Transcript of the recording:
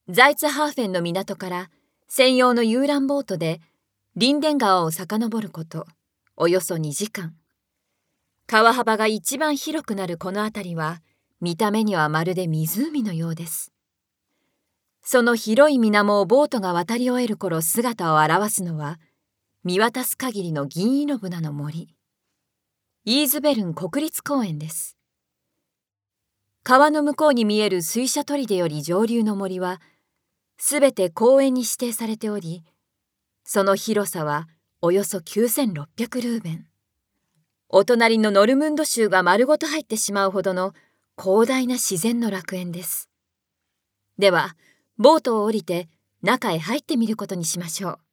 ザイツハーフェンの港から専用の遊覧ボートでリンデン川を遡ることおよそ2時間。川幅が一番広くなるこの辺りは見た目にはまるで湖のようです。その広い水面をボートが渡り終える頃姿を現すのは見渡す限りの銀色ブナの森、イーズベルン国立公園です。川の向こうに見える水車砦より上流の森はすべて公園に指定されており、その広さはおよそ9600ルーベン。お隣のノルムンド州が丸ごと入ってしまうほどの広大な自然の楽園です。では、ボートを降りて中へ入ってみることにしましょう。